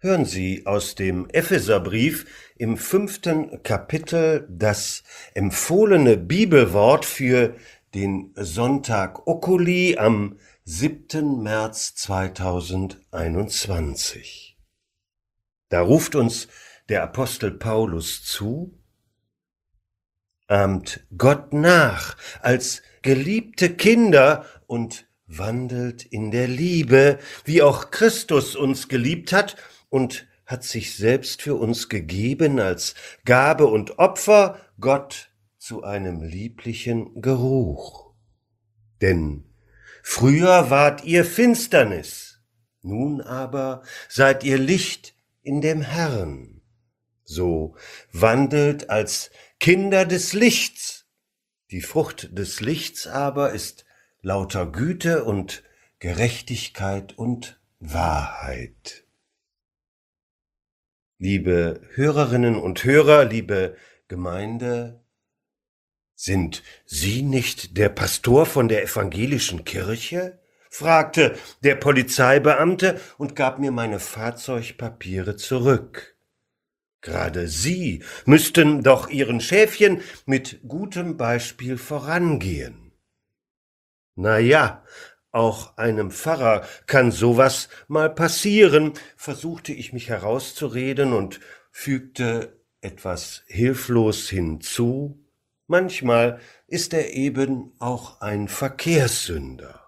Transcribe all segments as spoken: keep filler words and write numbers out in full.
Hören Sie aus dem Epheserbrief im fünften Kapitel das empfohlene Bibelwort für den Sonntag Oculi am siebten März zweitausendeinundzwanzig. Da ruft uns der Apostel Paulus zu: Ahmt Gott nach als geliebte Kinder und wandelt in der Liebe, wie auch Christus uns geliebt hat und hat sich selbst für uns gegeben als Gabe und Opfer Gott zu einem lieblichen Geruch. Denn früher wart ihr Finsternis, nun aber seid ihr Licht in dem Herrn. So wandelt als Kinder des Lichts. Die Frucht des Lichts aber ist lauter Güte und Gerechtigkeit und Wahrheit. Liebe Hörerinnen und Hörer, liebe Gemeinde, sind Sie nicht der Pastor von der evangelischen Kirche? Fragte der Polizeibeamte und gab mir meine Fahrzeugpapiere zurück. Gerade Sie müssten doch Ihren Schäfchen mit gutem Beispiel vorangehen. Na ja, auch einem Pfarrer kann sowas mal passieren, versuchte ich mich herauszureden und fügte etwas hilflos hinzu: Manchmal ist er eben auch ein Verkehrssünder.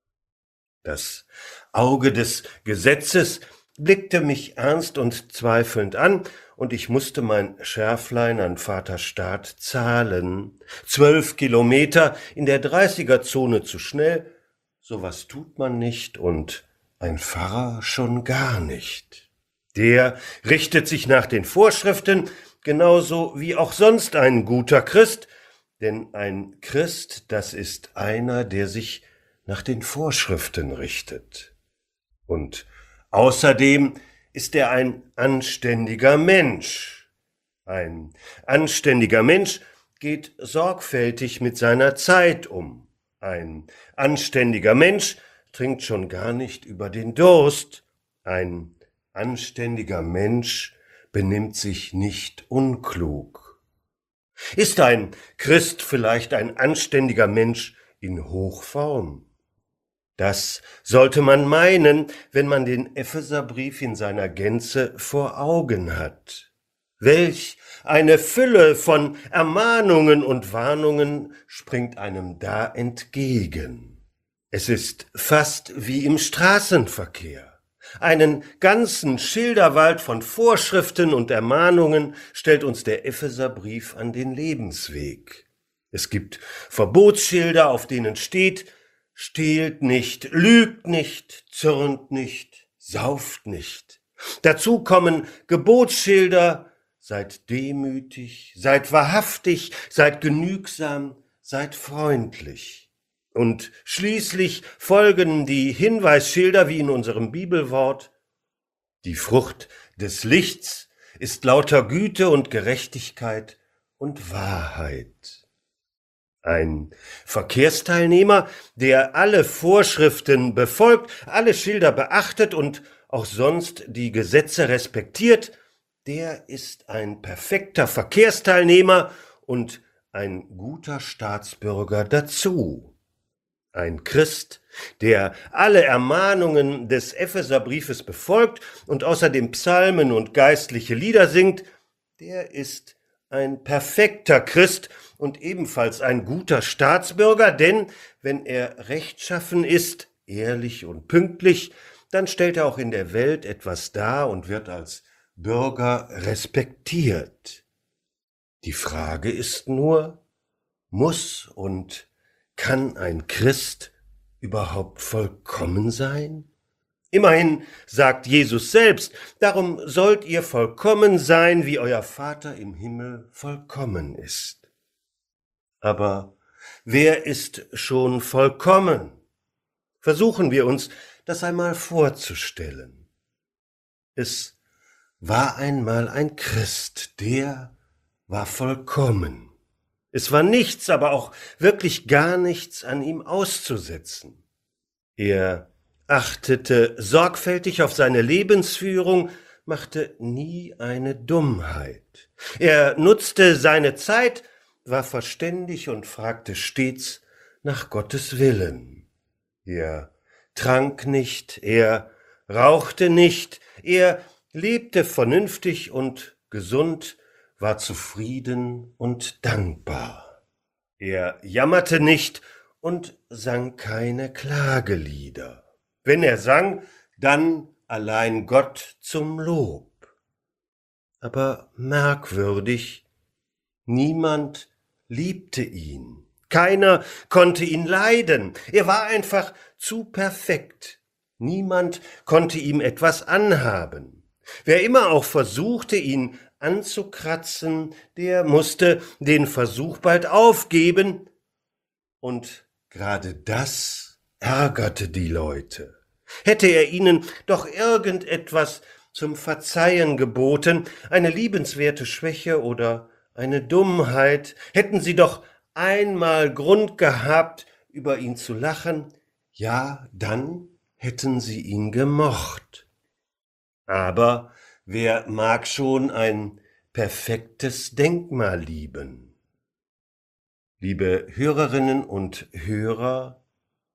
Das Auge des Gesetzes blickte mich ernst und zweifelnd an, und ich musste mein Schärflein an Vater Staat zahlen. Zwölf Kilometer in der dreißiger-Zone zu schnell, sowas tut man nicht, und ein Pfarrer schon gar nicht. Der richtet sich nach den Vorschriften, genauso wie auch sonst ein guter Christ, denn ein Christ, das ist einer, der sich nach den Vorschriften richtet. Und außerdem ist er ein anständiger Mensch. Ein anständiger Mensch geht sorgfältig mit seiner Zeit um. Ein anständiger Mensch trinkt schon gar nicht über den Durst. Ein anständiger Mensch benimmt sich nicht unklug. Ist ein Christ vielleicht ein anständiger Mensch in Hochform? Das sollte man meinen, wenn man den Epheserbrief in seiner Gänze vor Augen hat. Welch eine Fülle von Ermahnungen und Warnungen springt einem da entgegen. Es ist fast wie im Straßenverkehr. Einen ganzen Schilderwald von Vorschriften und Ermahnungen stellt uns der Epheserbrief an den Lebensweg. Es gibt Verbotsschilder, auf denen steht: Stehlt nicht, lügt nicht, zürnt nicht, sauft nicht. Dazu kommen Gebotsschilder: Seid demütig, seid wahrhaftig, seid genügsam, seid freundlich. Und schließlich folgen die Hinweisschilder wie in unserem Bibelwort: Die Frucht des Lichts ist lauter Güte und Gerechtigkeit und Wahrheit. Ein Verkehrsteilnehmer, der alle Vorschriften befolgt, alle Schilder beachtet und auch sonst die Gesetze respektiert, der ist ein perfekter Verkehrsteilnehmer und ein guter Staatsbürger dazu. Ein Christ, der alle Ermahnungen des Epheserbriefes befolgt und außerdem Psalmen und geistliche Lieder singt, der ist ein perfekter Christ und ebenfalls ein guter Staatsbürger, denn wenn er rechtschaffen ist, ehrlich und pünktlich, dann stellt er auch in der Welt etwas dar und wird als Bürger respektiert. Die Frage ist nur: Muss und kann ein Christ überhaupt vollkommen sein? Immerhin sagt Jesus selbst: Darum sollt ihr vollkommen sein, wie euer Vater im Himmel vollkommen ist. Aber wer ist schon vollkommen? Versuchen wir uns das einmal vorzustellen. Es war einmal ein Christ, der war vollkommen. Es war nichts, aber auch wirklich gar nichts an ihm auszusetzen. Er achtete sorgfältig auf seine Lebensführung, machte nie eine Dummheit. Er nutzte seine Zeit, war verständig und fragte stets nach Gottes Willen. Er trank nicht, er rauchte nicht, er lebte vernünftig und gesund, war zufrieden und dankbar. Er jammerte nicht und sang keine Klagelieder. Wenn er sang, dann allein Gott zum Lob. Aber merkwürdig, niemand liebte ihn. Keiner konnte ihn leiden. Er war einfach zu perfekt. Niemand konnte ihm etwas anhaben. Wer immer auch versuchte, ihn anzukratzen, der musste den Versuch bald aufgeben. Und gerade das ärgerte die Leute. Hätte er ihnen doch irgendetwas zum Verzeihen geboten, eine liebenswerte Schwäche oder eine Dummheit, hätten sie doch einmal Grund gehabt, über ihn zu lachen, ja, dann hätten sie ihn gemocht. Aber wer mag schon ein perfektes Denkmal lieben? Liebe Hörerinnen und Hörer,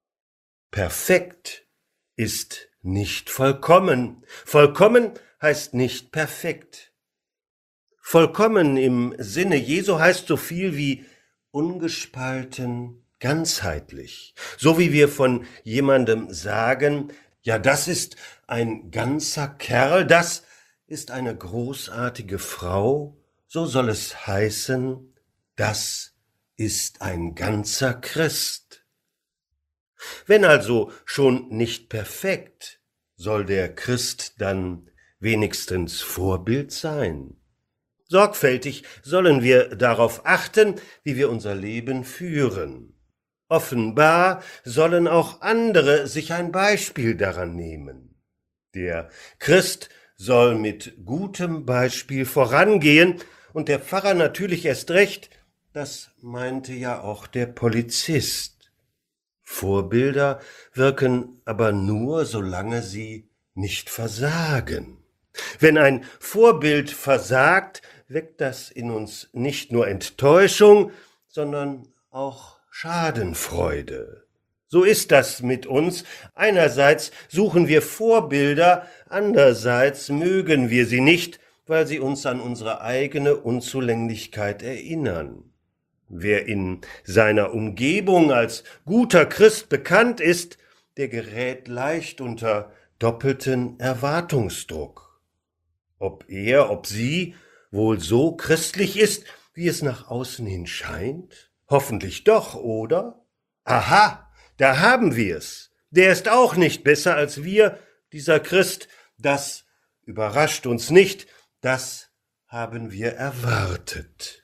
perfekt ist nicht vollkommen. Vollkommen heißt nicht perfekt. Vollkommen im Sinne Jesu heißt so viel wie ungespalten, ganzheitlich. So wie wir von jemandem sagen, ja, das ist ein ganzer Kerl, das ist eine großartige Frau, so soll es heißen, das ist ein ganzer Christ. Wenn also schon nicht perfekt, soll der Christ dann wenigstens Vorbild sein. Sorgfältig sollen wir darauf achten, wie wir unser Leben führen. Offenbar sollen auch andere sich ein Beispiel daran nehmen. Der Christ soll mit gutem Beispiel vorangehen und der Pfarrer natürlich erst recht, das meinte ja auch der Polizist. Vorbilder wirken aber nur, solange sie nicht versagen. Wenn ein Vorbild versagt, weckt das in uns nicht nur Enttäuschung, sondern auch Schadenfreude. So ist das mit uns. Einerseits suchen wir Vorbilder, andererseits mögen wir sie nicht, weil sie uns an unsere eigene Unzulänglichkeit erinnern. Wer in seiner Umgebung als guter Christ bekannt ist, der gerät leicht unter doppelten Erwartungsdruck. Ob er, ob sie wohl so christlich ist, wie es nach außen hin scheint? Hoffentlich doch, oder? Aha, da haben wir's. Der ist auch nicht besser als wir, dieser Christ. Das überrascht uns nicht, das haben wir erwartet.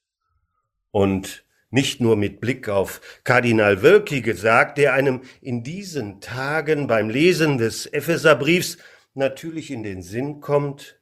Und nicht nur mit Blick auf Kardinal Wölki gesagt, der einem in diesen Tagen beim Lesen des Epheserbriefs natürlich in den Sinn kommt,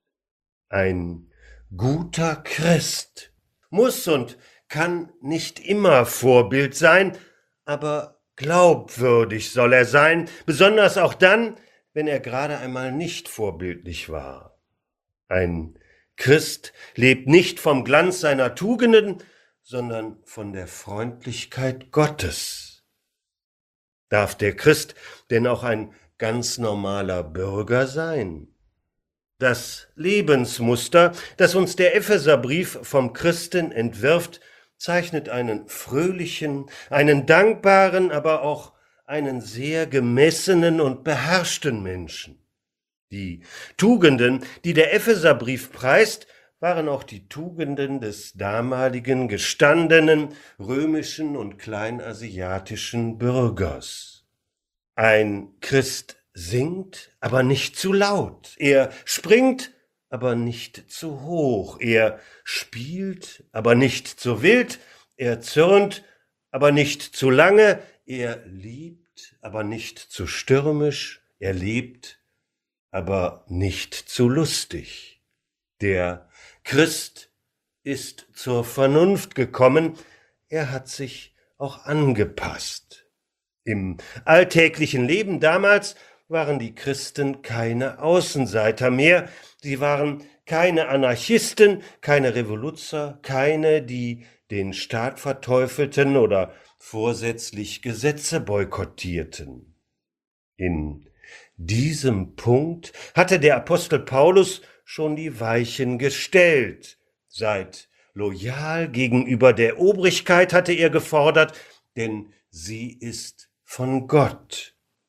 ein guter Christ muss und kann nicht immer Vorbild sein, aber glaubwürdig soll er sein, besonders auch dann, wenn er gerade einmal nicht vorbildlich war. Ein Christ lebt nicht vom Glanz seiner Tugenden, sondern von der Freundlichkeit Gottes. Darf der Christ denn auch ein ganz normaler Bürger sein? Das Lebensmuster, das uns der Epheserbrief vom Christen entwirft, zeichnet einen fröhlichen, einen dankbaren, aber auch einen sehr gemessenen und beherrschten Menschen. Die Tugenden, die der Epheserbrief preist, waren auch die Tugenden des damaligen gestandenen römischen und kleinasiatischen Bürgers. Ein Christ singt, aber nicht zu laut. Er springt, aber nicht zu hoch. Er spielt, aber nicht zu wild. Er zürnt, aber nicht zu lange. Er liebt, aber nicht zu stürmisch. Er lebt, aber nicht zu lustig. Der Christ ist zur Vernunft gekommen. Er hat sich auch angepasst. Im alltäglichen Leben damals waren die Christen keine Außenseiter mehr, sie waren keine Anarchisten, keine Revoluzer, keine, die den Staat verteufelten oder vorsätzlich Gesetze boykottierten. In diesem Punkt hatte der Apostel Paulus schon die Weichen gestellt. Seid loyal gegenüber der Obrigkeit, hatte er gefordert, denn sie ist von Gott.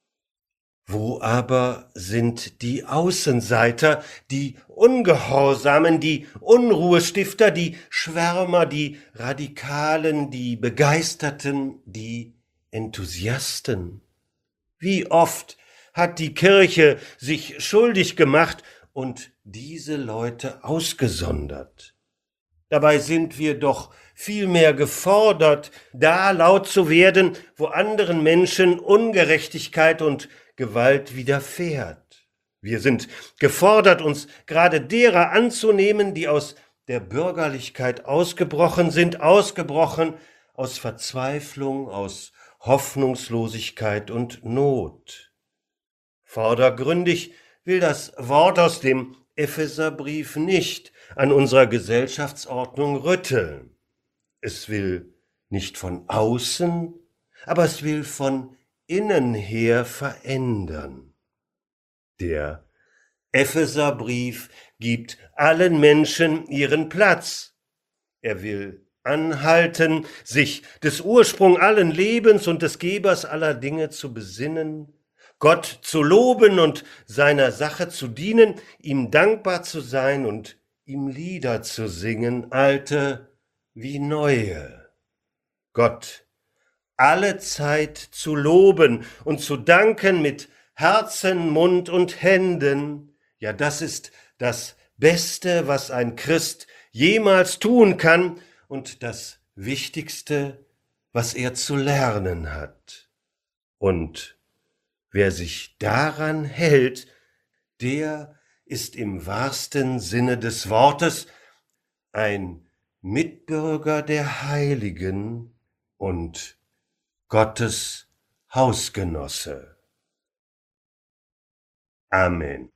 Wo aber sind die Außenseiter, die Ungehorsamen, die Unruhestifter, die Schwärmer, die Radikalen, die Begeisterten, die Enthusiasten? Wie oft hat die Kirche sich schuldig gemacht und diese Leute ausgesondert? Dabei sind wir doch vielmehr gefordert, da laut zu werden, wo anderen Menschen Ungerechtigkeit und Gewalt widerfährt. Wir sind gefordert, uns gerade derer anzunehmen, die aus der Bürgerlichkeit ausgebrochen sind, ausgebrochen aus Verzweiflung, aus Hoffnungslosigkeit und Not. Vordergründig will das Wort aus dem Epheserbrief nicht an unserer Gesellschaftsordnung rütteln. Es will nicht von außen, aber es will von innen her verändern. Der Epheserbrief gibt allen Menschen ihren Platz. Er will anhalten, sich des Ursprungs allen Lebens und des Gebers aller Dinge zu besinnen, Gott zu loben und seiner Sache zu dienen, ihm dankbar zu sein und ihm Lieder zu singen, alte wie neue. Gott alle Zeit zu loben und zu danken mit Herzen, Mund und Händen. Ja, das ist das Beste, was ein Christ jemals tun kann und das Wichtigste, was er zu lernen hat. Und wer sich daran hält, der ist im wahrsten Sinne des Wortes ein Mitbürger der Heiligen und Gottes Hausgenosse. Amen.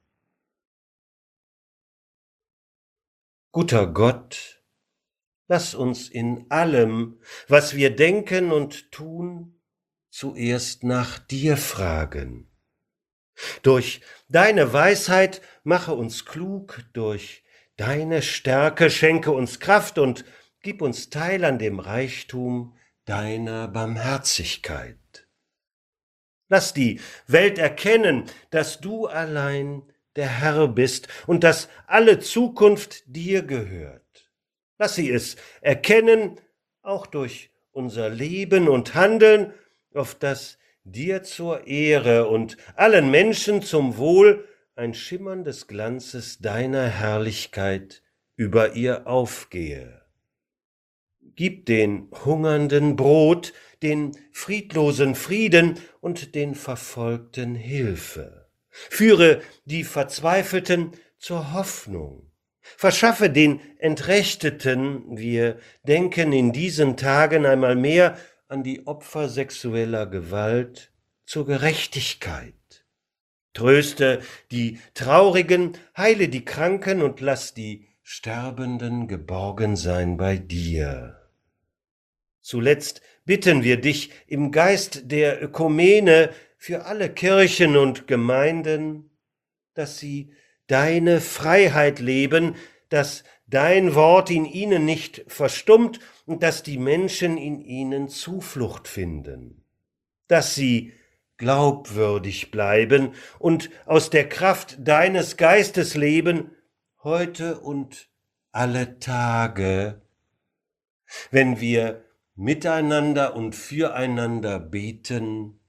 Guter Gott, lass uns in allem, was wir denken und tun, zuerst nach dir fragen. Durch deine Weisheit mache uns klug, durch deine Stärke schenke uns Kraft und gib uns teil an dem Reichtum deiner Barmherzigkeit. Lass die Welt erkennen, dass du allein der Herr bist und dass alle Zukunft dir gehört. Lass sie es erkennen, auch durch unser Leben und Handeln, auf das dir zur Ehre und allen Menschen zum Wohl ein Schimmern des Glanzes deiner Herrlichkeit über ihr aufgehe. Gib den Hungernden Brot, den Friedlosen Frieden und den Verfolgten Hilfe. Führe die Verzweifelten zur Hoffnung. Verschaffe den Entrechteten, wir denken in diesen Tagen einmal mehr an die Opfer sexueller Gewalt, zur Gerechtigkeit. Tröste die Traurigen, heile die Kranken und lass die Sterbenden geborgen sein bei dir. Zuletzt bitten wir dich im Geist der Ökumene für alle Kirchen und Gemeinden, dass sie deine Freiheit leben, dass dein Wort in ihnen nicht verstummt und dass die Menschen in ihnen Zuflucht finden, dass sie glaubwürdig bleiben und aus der Kraft deines Geistes leben, heute und alle Tage, wenn wir miteinander und füreinander beten.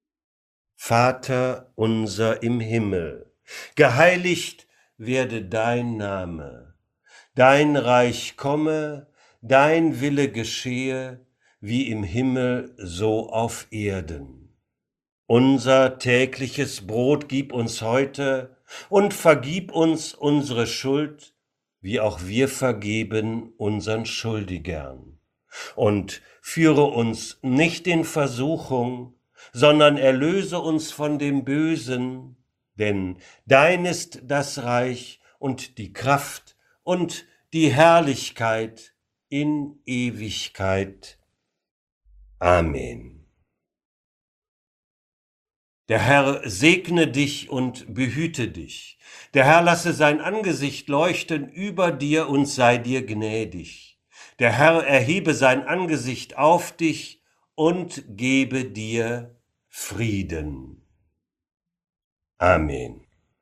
Vater unser im Himmel, geheiligt werde dein Name, dein Reich komme, dein Wille geschehe, wie im Himmel so auf Erden. Unser tägliches Brot gib uns heute und vergib uns unsere Schuld, wie auch wir vergeben unseren Schuldigern. Und führe uns nicht in Versuchung, sondern erlöse uns von dem Bösen, denn dein ist das Reich und die Kraft und die Herrlichkeit in Ewigkeit. Amen. Der Herr segne dich und behüte dich. Der Herr lasse sein Angesicht leuchten über dir und sei dir gnädig. Der Herr erhebe sein Angesicht auf dich und gebe dir Frieden. Amen.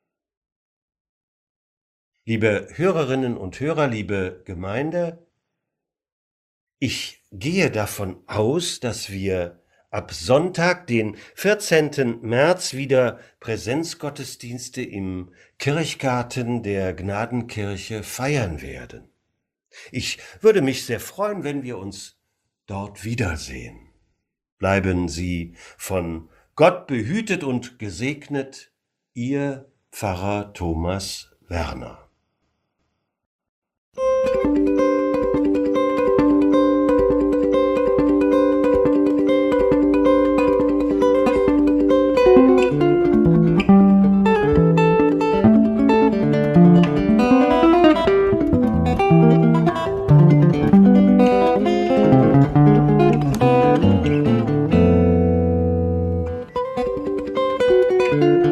Liebe Hörerinnen und Hörer, liebe Gemeinde, ich gehe davon aus, dass wir ab Sonntag, den vierzehnten März, wieder Präsenzgottesdienste im Kirchgarten der Gnadenkirche feiern werden. Ich würde mich sehr freuen, wenn wir uns dort wiedersehen. Bleiben Sie von Gott behütet und gesegnet, Ihr Pfarrer Thomas Werner. Thank you.